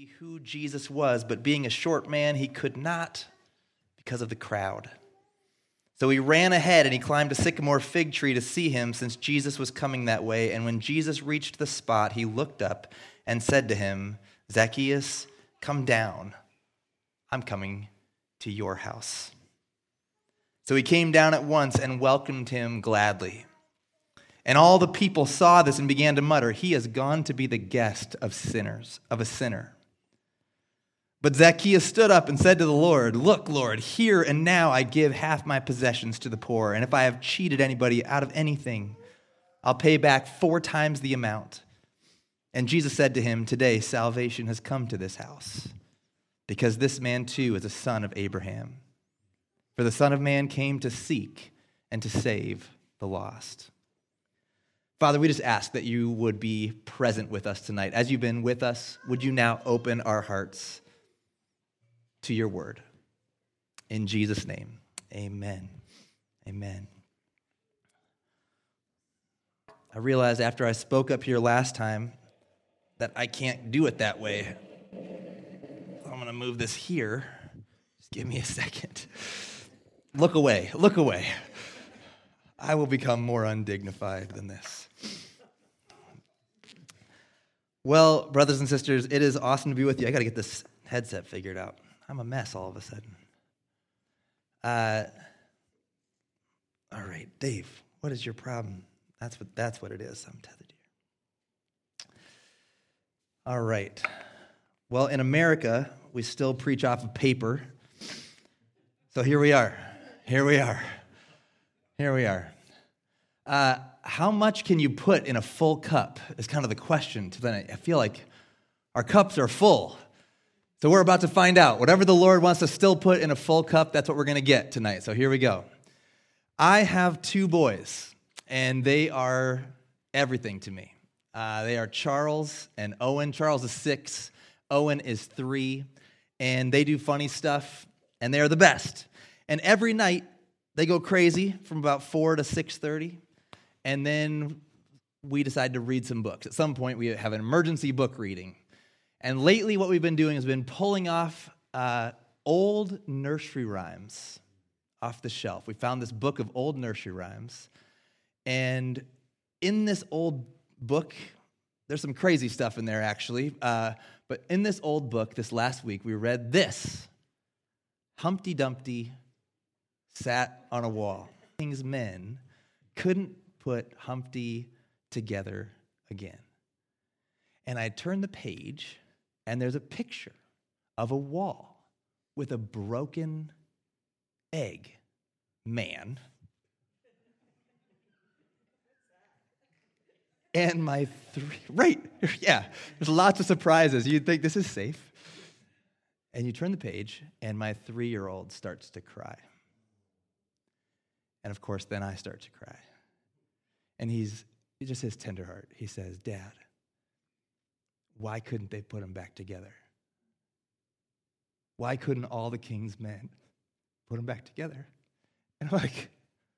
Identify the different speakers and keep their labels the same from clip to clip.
Speaker 1: see who Jesus was, but being a short man, he could not because of the crowd. So he ran ahead and he climbed a sycamore fig tree to see him, since Jesus was coming that way. And when Jesus reached the spot, he looked up and said to him, "Zacchaeus, come down. I'm coming to your house." So he came down at once and welcomed him gladly. And all the people saw this and began to mutter, "He has gone to be the guest of sinners, of a sinner." But Zacchaeus stood up and said to the Lord, "Look, Lord, here and now I give half my possessions to the poor, and if I have cheated anybody out of anything, I'll pay back 4 times the amount." And Jesus said to him, "Today salvation has come to this house, because this man too is a son of Abraham. For the Son of Man came to seek and to save the lost." Father, we just ask that you would be present with us tonight. As you've been with us, would you now open our hearts to your word? In Jesus' name, amen. Amen. I realized after I spoke up here last time that I can't do it that way. I'm going to move this here. Just give me a second. Look away. Look away. I will become more undignified than this. Well, brothers and sisters, it is awesome to be with you. I got to get this headset figured out. I'm a mess all of a sudden. All right, Dave, what is your problem? That's what it is. I'm tethered here. All right. Well, in America, we still preach off of paper. So here we are. How much can you put in a full cup is kind of the question tonight. I feel like our cups are full. So we're about to find out. Whatever the Lord wants to still put in a full cup, that's what we're going to get tonight. So here we go. I have 2 boys, and they are everything to me. They are Charles and Owen. Charles is 6. Owen is 3. And they do funny stuff, and they are the best. And every night, they go crazy from about 4 to 6:30. And then we decide to read some books. At some point, we have an emergency book reading. And lately, what we've been doing has been pulling off old nursery rhymes off the shelf. We found this book of old nursery rhymes. And in this old book, there's some crazy stuff in there, actually. But in this old book, this last week, we read this. Humpty Dumpty sat on a wall. King's men couldn't put Humpty together again. And I turned the page, and there's a picture of a wall with a broken egg man. And my 3, right, yeah, there's lots of surprises. You'd think this is safe. And you turn the page, and my 3-year-old starts to cry. And of course, then I start to cry. And he just his tender heart. He says, "Dad, why couldn't they put them back together? Why couldn't all the king's men put them back together?" And I'm like,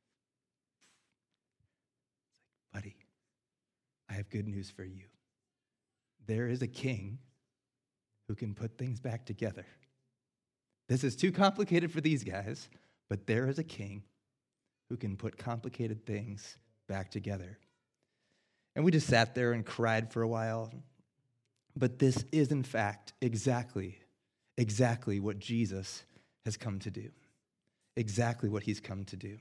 Speaker 1: "Buddy, I have good news for you. There is a king who can put things back together. This is too complicated for these guys, but there is a king who can put complicated things back together." And we just sat there and cried for a while. But this is, in fact, exactly what Jesus has come to do. Exactly what he's come to do.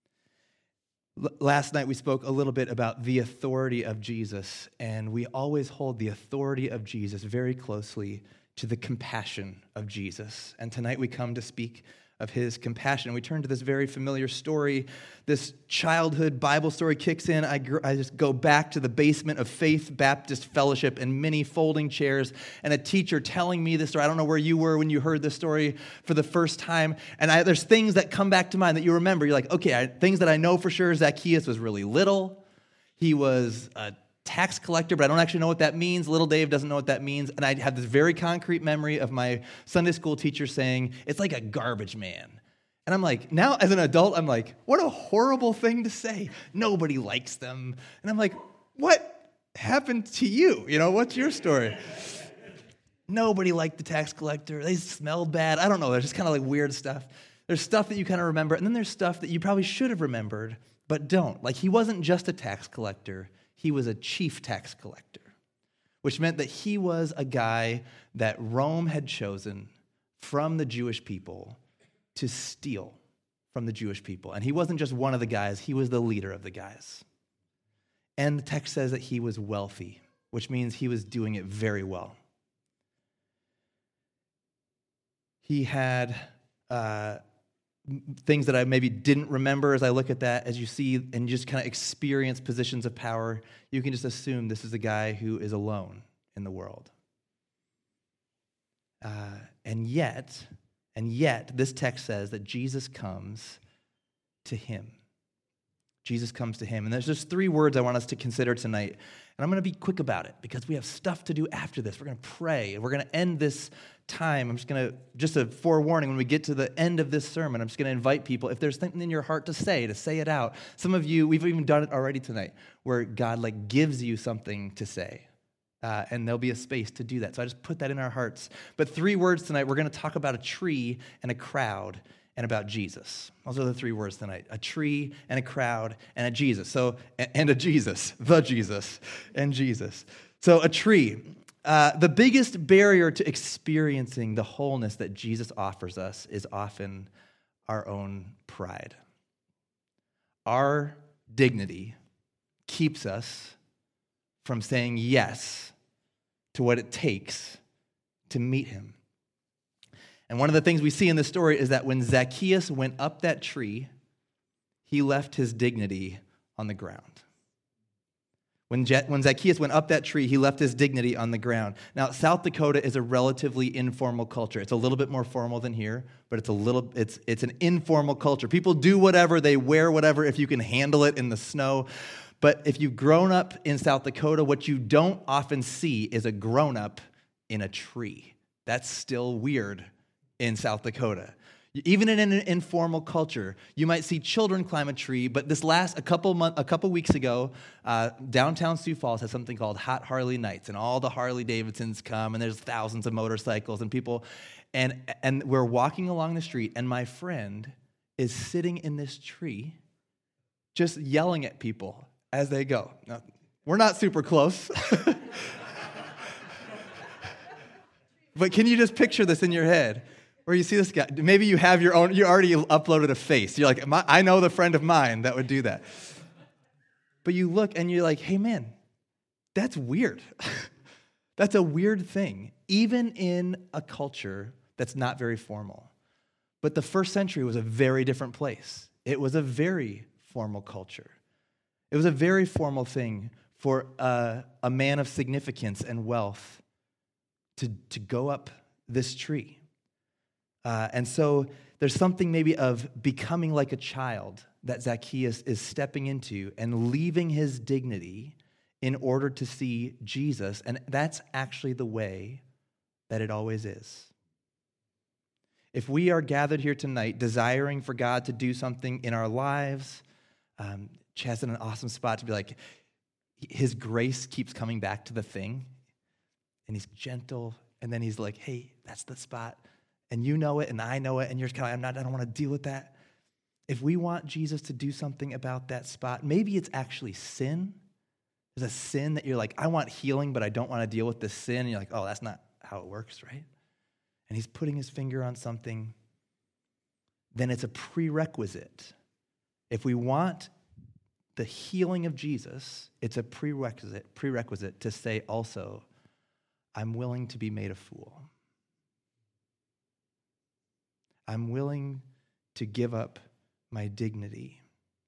Speaker 1: Last night we spoke a little bit about the authority of Jesus, and we always hold the authority of Jesus very closely to the compassion of Jesus. And tonight we come to speak of his compassion. We turn to this very familiar story. This childhood Bible story kicks in. I just go back to the basement of Faith Baptist Fellowship and many folding chairs and a teacher telling me this story. I don't know where you were when you heard this story for the first time. And there's things that come back to mind that you remember. You're like, okay, things that I know for sure. Zacchaeus was really little. He was a tax collector, but I don't actually know what that means. Little Dave doesn't know what that means. And I have this very concrete memory of my Sunday school teacher saying, it's like a garbage man. And I'm like, now as an adult, I'm like, what a horrible thing to say. Nobody likes them. And I'm like, what happened to you? You know, what's your story? Nobody liked the tax collector. They smelled bad. I don't know. There's just kind of like weird stuff. There's stuff that you kind of remember, and then there's stuff that you probably should have remembered, but don't. Like, he wasn't just a tax collector. He was a chief tax collector, which meant that he was a guy that Rome had chosen from the Jewish people to steal from the Jewish people. And he wasn't just one of the guys. He was the leader of the guys. And the text says that he was wealthy, which means he was doing it very well. He had things that I maybe didn't remember as I look at that. As you see and just kind of experience positions of power, you can just assume this is a guy who is alone in the world. And yet, this text says that Jesus comes to him. Jesus comes to him. And there's just three words I want us to consider tonight. And I'm going to be quick about it because we have stuff to do after this. We're going to pray. And we're going to end this time. Just a forewarning, when we get to the end of this sermon, I'm just going to invite people, if there's something in your heart to say it out. Some of you, we've even done it already tonight, where God gives you something to say. And there'll be a space to do that. So I just put that in our hearts. But three words tonight. We're going to talk about a tree and a crowd and about Jesus. Those are the three words tonight. A tree and a crowd and a Jesus. And a Jesus. The Jesus and Jesus. So a tree. The biggest barrier to experiencing the wholeness that Jesus offers us is often our own pride. Our dignity keeps us from saying yes to what it takes to meet him. And one of the things we see in this story is that when Zacchaeus went up that tree, he left his dignity on the ground. When Zacchaeus went up that tree, he left his dignity on the ground. Now, South Dakota is a relatively informal culture. It's a little bit more formal than here, but it's an informal culture. People do whatever, they wear whatever if you can handle it in the snow. But if you've grown up in South Dakota, what you don't often see is a grown-up in a tree. That's still weird in South Dakota. Even in an informal culture, you might see children climb a tree, but a couple weeks ago, downtown Sioux Falls has something called Hot Harley Nights, and all the Harley Davidsons come, and there's thousands of motorcycles and people, and we're walking along the street, and my friend is sitting in this tree, just yelling at people as they go. Now, we're not super close. But can you just picture this in your head? Where you see this guy, maybe you have you already uploaded a face. You're like, I know the friend of mine that would do that. But you look and you're like, hey man, that's weird. That's a weird thing, even in a culture that's not very formal. But the first century was a very different place. It was a very formal culture. It was a very formal thing for a man of significance and wealth to go up this tree. And so there's something maybe of becoming like a child that Zacchaeus is stepping into and leaving his dignity in order to see Jesus. And that's actually the way that it always is. If we are gathered here tonight desiring for God to do something in our lives, Chad's in an awesome spot to be like, his grace keeps coming back to the thing, and he's gentle, and then he's like, hey, that's the spot. And you know it, and I know it, and you're kind of like, I don't want to deal with that. If we want Jesus to do something about that spot, maybe it's actually sin. There's a sin that you're like, I want healing, but I don't want to deal with this sin. And you're like, oh, that's not how it works, right? And he's putting his finger on something. Then it's a prerequisite. If we want the healing of Jesus, it's a prerequisite to say also, I'm willing to be made a fool. I'm willing to give up my dignity.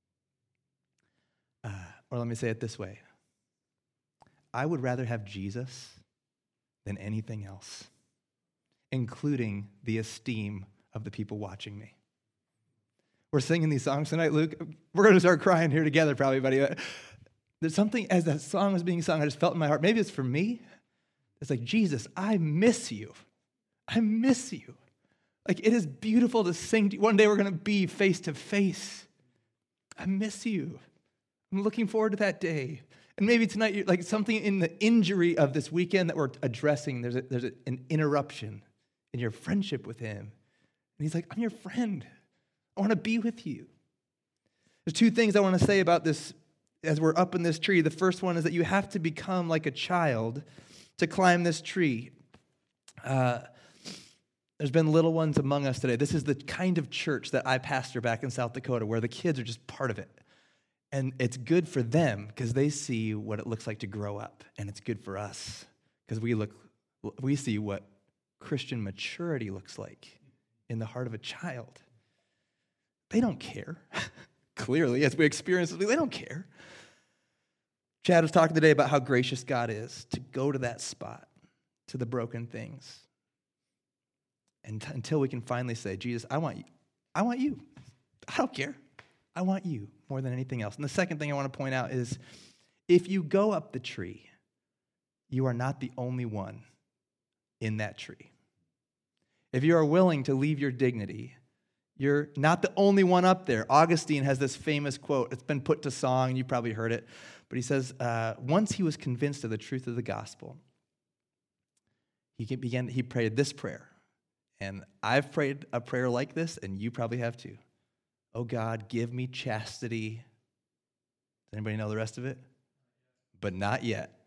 Speaker 1: Or let me say it this way. I would rather have Jesus than anything else, including the esteem of the people watching me. We're singing these songs tonight, Luke. We're going to start crying here together probably, buddy. There's something, as that song was being sung, I just felt in my heart, maybe it's for me. It's like, Jesus, I miss you. I miss you. Like, it is beautiful to sing to you. One day we're going to be face to face. I miss you. I'm looking forward to that day. And maybe tonight, you're like something in the injury of this weekend that we're addressing, there's an interruption in your friendship with him. And he's like, I'm your friend. I want to be with you. There's two things I want to say about this as we're up in this tree. The first one is that you have to become like a child to climb this tree. There's been little ones among us today. This is the kind of church that I pastor back in South Dakota, where the kids are just part of it. And it's good for them because they see what it looks like to grow up. And it's good for us because we see what Christian maturity looks like in the heart of a child. They don't care. Clearly, as we experience it, they don't care. Chad was talking today about how gracious God is to go to that spot, to the broken things. And until we can finally say, Jesus, I want you. I want you. I don't care. I want you more than anything else. And the second thing I want to point out is, if you go up the tree, you are not the only one in that tree. If you are willing to leave your dignity, you're not the only one up there. Augustine has this famous quote. It's been put to song, and you probably heard it. But he says, once he was convinced of the truth of the gospel, he prayed this prayer. And I've prayed a prayer like this, and you probably have too. Oh God, give me chastity. Does anybody know the rest of it? But not yet.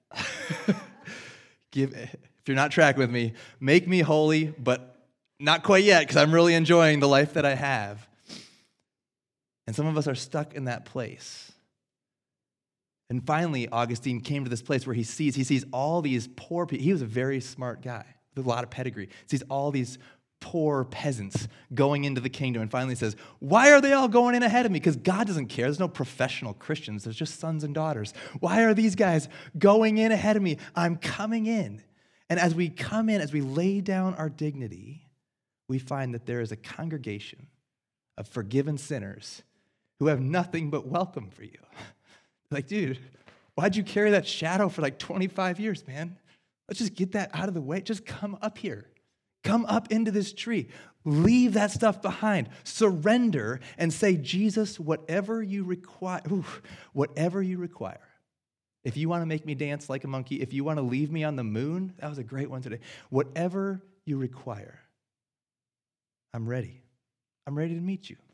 Speaker 1: If you're not tracking with me, make me holy, but not quite yet, because I'm really enjoying the life that I have. And some of us are stuck in that place. And finally, Augustine came to this place where he sees all these poor people. He was a very smart guy with a lot of pedigree. He sees all these poor peasants going into the kingdom, and finally says, why are they all going in ahead of me? Because God doesn't care. There's no professional Christians. There's just sons and daughters. Why are these guys going in ahead of me? I'm coming in. And as we come in, as we lay down our dignity, we find that there is a congregation of forgiven sinners who have nothing but welcome for you. Like, dude, why'd you carry that shadow for like 25 years, man? Let's just get that out of the way. Just come up here. Come up into this tree. Leave that stuff behind. Surrender and say, Jesus, whatever you require, whatever you require. If you want to make me dance like a monkey, if you want to leave me on the moon, that was a great one today. Whatever you require, I'm ready. I'm ready to meet you.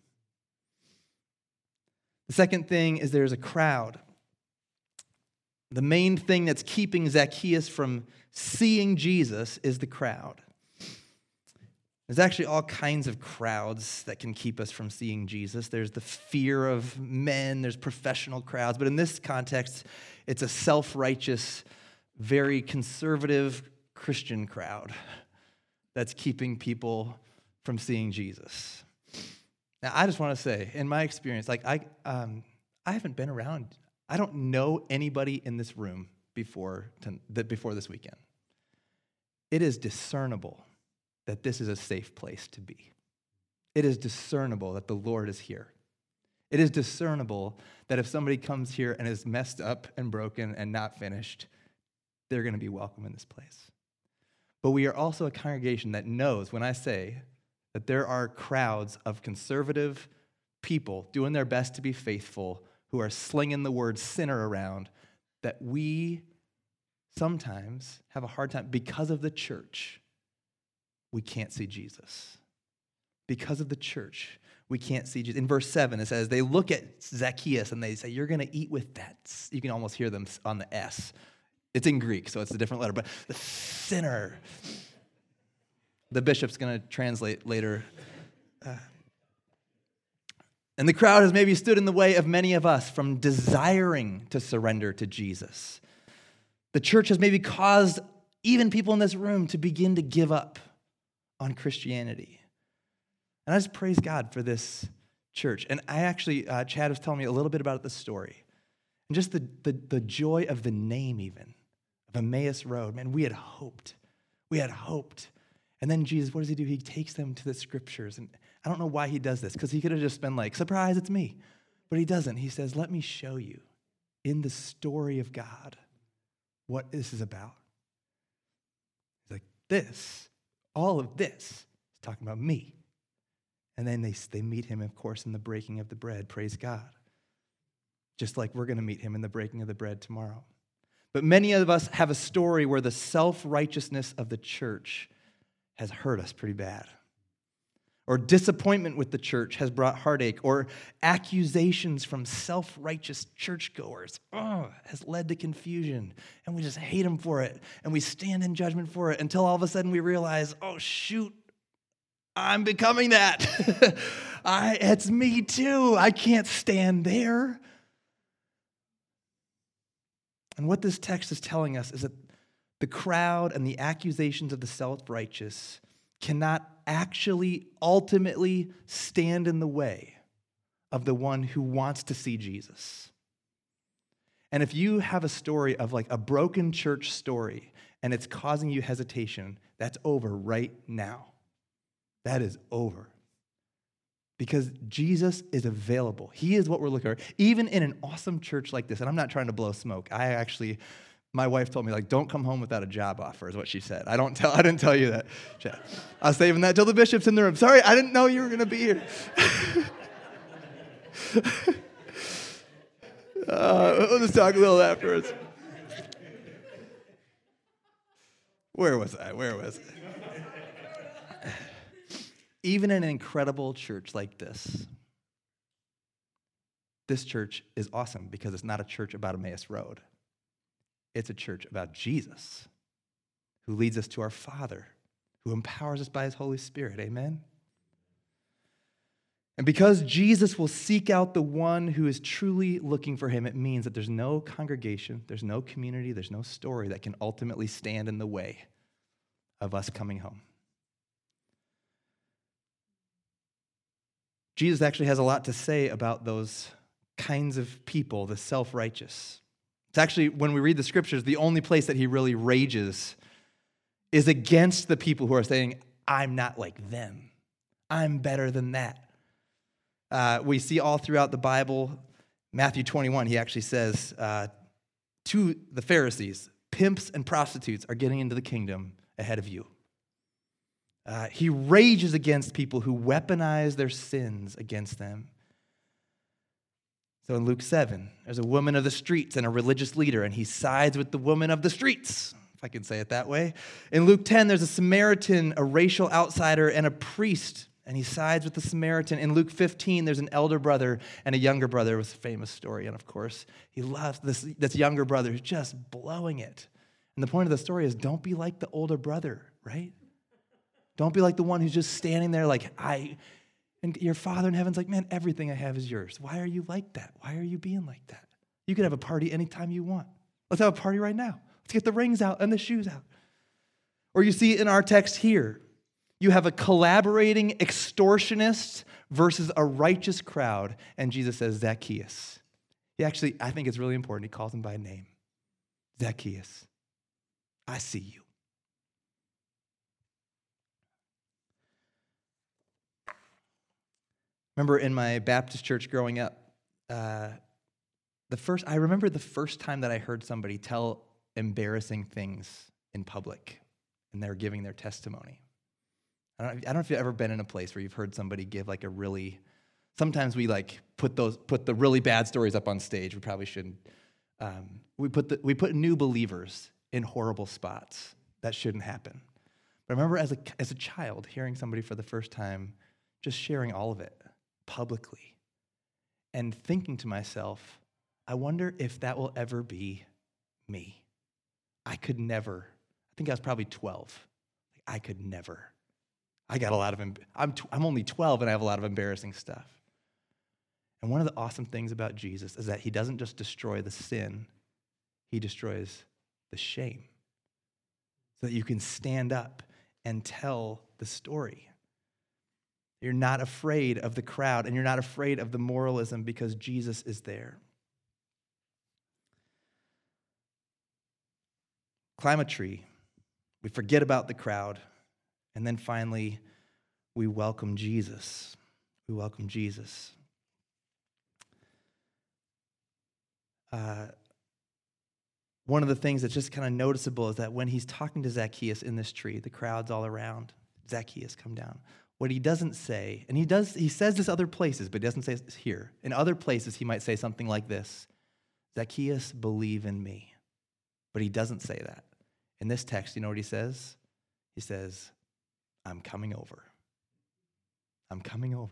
Speaker 1: The second thing is there's a crowd. The main thing that's keeping Zacchaeus from seeing Jesus is the crowd. There's actually all kinds of crowds that can keep us from seeing Jesus. There's the fear of men, there's professional crowds, but in this context, it's a self-righteous, very conservative Christian crowd that's keeping people from seeing Jesus. Now, I just want to say, in my experience, like I haven't been around. I don't know anybody in this room before this weekend. It is discernible that this is a safe place to be. It is discernible that the Lord is here. It is discernible that if somebody comes here and is messed up and broken and not finished, they're going to be welcome in this place. But we are also a congregation that knows when I say that there are crowds of conservative people doing their best to be faithful who are slinging the word sinner around, that we sometimes have a hard time because of the church. We can't see Jesus. Because of the church, we can't see Jesus. In verse 7, it says, they look at Zacchaeus and they say, you're going to eat with that. You can almost hear them on the S. It's in Greek, so it's a different letter, but the sinner. The bishop's going to translate later. And the crowd has maybe stood in the way of many of us from desiring to surrender to Jesus. The church has maybe caused even people in this room to begin to give up on Christianity. And I just praise God for this church. And I actually, Chad was telling me a little bit about the story. And just the joy of the name even, of Emmaus Road. Man, we had hoped. We had hoped. And then Jesus, what does he do? He takes them to the scriptures. And I don't know why he does this, because he could have just been like, surprise, it's me. But he doesn't. He says, let me show you in the story of God what this is about. He's like, this, all of this is talking about me. And then they meet him, of course, in the breaking of the bread. Praise God. just like we're going to meet him in the breaking of the bread tomorrow. But many of us have a story where the self-righteousness of the church has hurt us pretty bad. Or disappointment with the church has brought heartache, or accusations from self-righteous churchgoers has led to confusion, and we just hate them for it, and we stand in judgment for it until all of a sudden we realize, oh shoot, I'm becoming that. It's me too. I can't stand there. And what this text is telling us is that the crowd and the accusations of the self-righteous cannot actually ultimately stand in the way of the one who wants to see Jesus. And if you have a story of like a broken church story and it's causing you hesitation, that's over right now. That is over. Because Jesus is available. He is what we're looking for. Even in an awesome church like this, and I'm not trying to blow smoke. My wife told me, like, don't come home without a job offer, is what she said. I didn't tell you that. I was saving that till the bishop's in the room. Sorry, I didn't know you were going to be here. We'll just talk a little afterwards. Where was I? Even in an incredible church like this church is awesome because it's not a church about Emmaus Road. It's a church about Jesus, who leads us to our Father, who empowers us by his Holy Spirit. Amen? And because Jesus will seek out the one who is truly looking for him, it means that there's no congregation, there's no community, there's no story that can ultimately stand in the way of us coming home. Jesus actually has a lot to say about those kinds of people, the self-righteous. It's actually, when we read the scriptures, the only place that he really rages is against the people who are saying, I'm not like them. I'm better than that. We see all throughout the Bible, Matthew 21, he actually says to the Pharisees, pimps and prostitutes are getting into the kingdom ahead of you. He rages against people who weaponize their sins against them. So in Luke 7, there's a woman of the streets and a religious leader, and he sides with the woman of the streets, if I can say it that way. In Luke 10, there's a Samaritan, a racial outsider, and a priest, and he sides with the Samaritan. In Luke 15, there's an elder brother and a younger brother. It was a famous story, and of course, he loves this younger brother who's just blowing it. And the point of the story is, don't be like the older brother, right? Don't be like the one who's just standing there like, and your Father in heaven's like, man, everything I have is yours. Why are you like that? Why are you being like that? You could have a party anytime you want. Let's have a party right now. Let's get the rings out and the shoes out. Or you see in our text here, you have a collaborating extortionist versus a righteous crowd, and Jesus says, Zacchaeus. I think it's really important. He calls him by name. Zacchaeus, I see you. Remember in my Baptist church growing up, I remember the first time that I heard somebody tell embarrassing things in public, and they were giving their testimony. I don't know if you've ever been in a place where you've heard somebody give like a really. Sometimes we like put the really bad stories up on stage. We probably shouldn't. We put new believers in horrible spots. That shouldn't happen. But I remember as a child hearing somebody for the first time, just sharing all of it publicly, and thinking to myself, I wonder if that will ever be me. I could never. I think I was probably 12. I could never. I got a lot of. I'm only 12 and I have a lot of embarrassing stuff. And one of the awesome things about Jesus is that he doesn't just destroy the sin, he destroys the shame, so that you can stand up and tell the story. You're not afraid of the crowd, and you're not afraid of the moralism because Jesus is there. Climb a tree. We forget about the crowd, and then finally, we welcome Jesus. We welcome Jesus. One of the things that's just kind of noticeable is that when he's talking to Zacchaeus in this tree, the crowd's all around. Zacchaeus, come down. What he doesn't say, and he says this other places, but he doesn't say this here. In other places, he might say something like this. Zacchaeus, believe in me. But he doesn't say that. In this text, you know what he says? He says, I'm coming over. I'm coming over.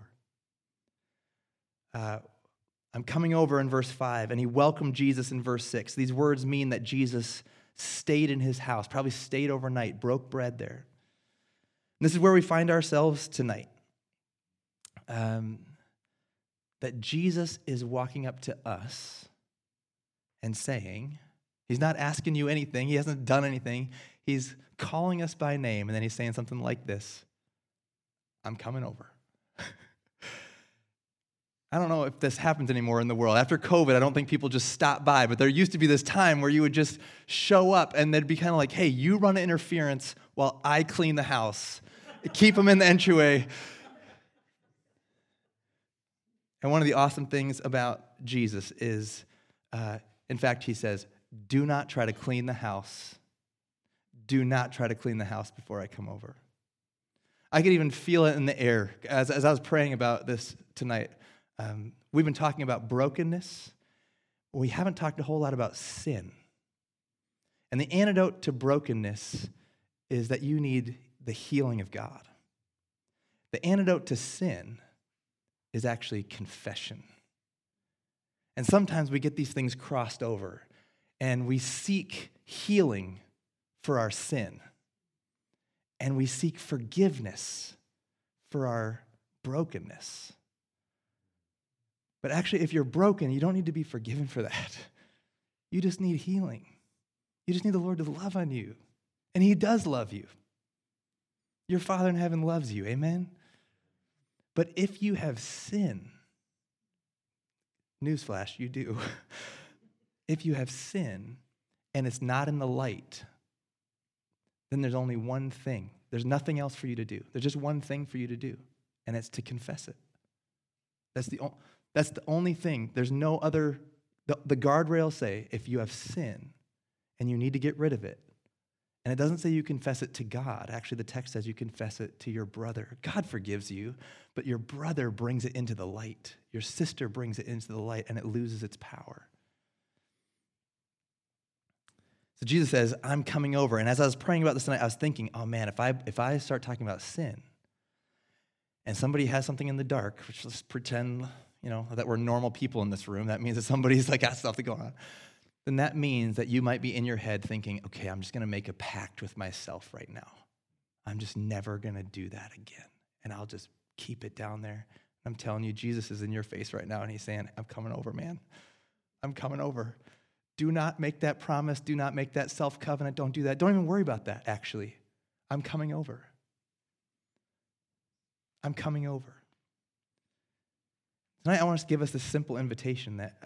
Speaker 1: I'm coming over in verse 5, and he welcomed Jesus in verse 6. These words mean that Jesus stayed in his house, probably stayed overnight, broke bread there. And this is where we find ourselves tonight. That Jesus is walking up to us and saying, he's not asking you anything, he hasn't done anything, he's calling us by name, and then he's saying something like this, I'm coming over. I don't know if this happens anymore in the world. After COVID, I don't think people just stop by, but there used to be this time where you would just show up and they'd be kind of like, hey, you run interference while I clean the house. Keep them in the entryway. And one of the awesome things about Jesus is, in fact, he says, do not try to clean the house. Do not try to clean the house before I come over. I could even feel it in the air as I was praying about this tonight. We've been talking about brokenness. We haven't talked a whole lot about sin. And the antidote to brokenness is that you need the healing of God. The antidote to sin is actually confession. And sometimes we get these things crossed over, and we seek healing for our sin, and we seek forgiveness for our brokenness. But actually, if you're broken, you don't need to be forgiven for that. You just need healing. You just need the Lord to love on you. And he does love you. Your Father in heaven loves you, amen? But if you have sin, newsflash, you do. If you have sin and it's not in the light, then there's only one thing. There's nothing else for you to do. There's just one thing for you to do, and it's to confess it. That's the only thing. There's no other. The guardrails say if you have sin and you need to get rid of it, and it doesn't say you confess it to God. Actually, the text says you confess it to your brother. God forgives you, but your brother brings it into the light. Your sister brings it into the light, and it loses its power. So Jesus says, I'm coming over. And as I was praying about this tonight, I was thinking, oh man, if I start talking about sin, and somebody has something in the dark, which let's pretend, that we're normal people in this room, that means that somebody's got something going on, then that means that you might be in your head thinking, okay, I'm just going to make a pact with myself right now. I'm just never going to do that again. And I'll just keep it down there. I'm telling you, Jesus is in your face right now, and he's saying, I'm coming over, man. I'm coming over. Do not make that promise. Do not make that self-covenant. Don't do that. Don't even worry about that, actually. I'm coming over. I'm coming over. Tonight, I want to give us this simple invitation that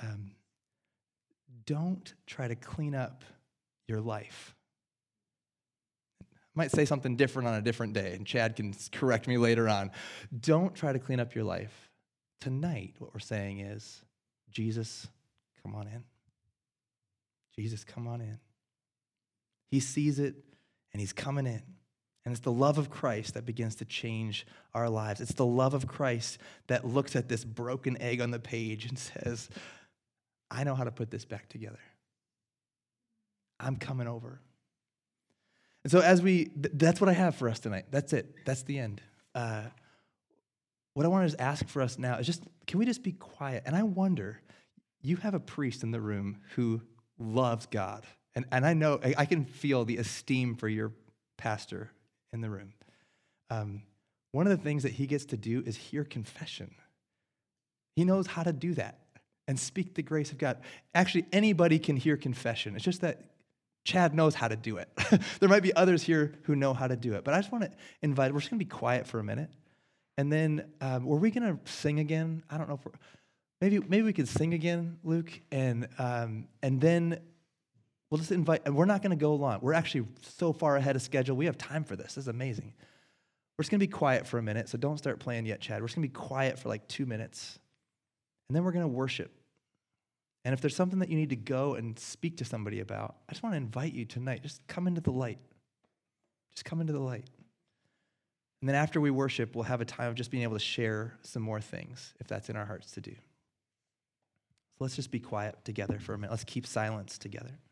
Speaker 1: don't try to clean up your life. I might say something different on a different day, and Chad can correct me later on. Don't try to clean up your life. Tonight, what we're saying is, Jesus, come on in. Jesus, come on in. He sees it, and he's coming in. And it's the love of Christ that begins to change our lives. It's the love of Christ that looks at this broken egg on the page and says, I know how to put this back together. I'm coming over. And so that's what I have for us tonight. That's it. That's the end. What I want to ask for us now is can we just be quiet? And I wonder, you have a priest in the room who loves God. And I know, I can feel the esteem for your pastor in the room. One of the things that he gets to do is hear confession. He knows how to do that and speak the grace of God. Actually, anybody can hear confession. It's just that Chad knows how to do it. There might be others here who know how to do it. But I just want to invite, we're just going to be quiet for a minute. And then, were we going to sing again? I don't know if maybe we could sing again, Luke. And then we'll just invite, and we're not going to go long. We're actually so far ahead of schedule. We have time for this. This is amazing. We're just going to be quiet for a minute, so don't start playing yet, Chad. We're just going to be quiet for 2 minutes, and then we're going to worship. And if there's something that you need to go and speak to somebody about, I just want to invite you tonight. Just come into the light. Just come into the light. And then after we worship, we'll have a time of just being able to share some more things, if that's in our hearts to do. So let's just be quiet together for a minute. Let's keep silence together.